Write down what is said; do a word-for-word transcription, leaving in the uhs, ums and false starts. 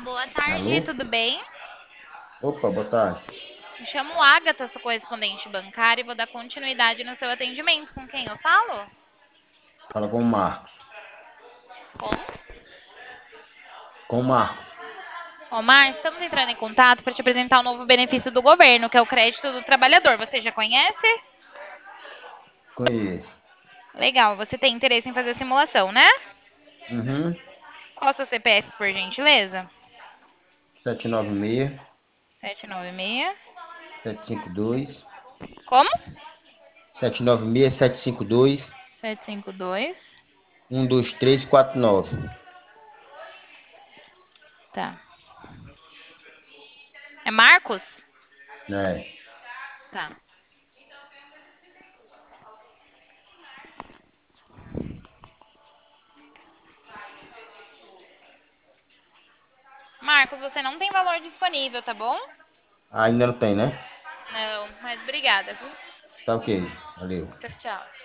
Boa tarde, Alô? tudo bem? Opa, boa tarde. Me chamo Agatha, sou correspondente bancária e vou dar continuidade no seu atendimento. Com quem eu falo? Fala com o Marcos. Com Com o Marcos. Omar, estamos entrando em contato para te apresentar o novo benefício do governo, que é o crédito do trabalhador. Você já conhece? Conheço. Legal, você tem interesse em fazer a simulação, né? Uhum. Qual é o seu C P F, por gentileza? sete nove seis, Sete nove seis. sete cinco dois. Como? sete nove seis, sete cinco dois. Sete cinco dois. um dois três quatro nove. Tá. É Marcos? É. Tá. Marcos, você não tem valor disponível, tá bom? Ah, ainda não tem, né? Não, mas obrigada, viu? Tá ok. Valeu. Tchau, tchau.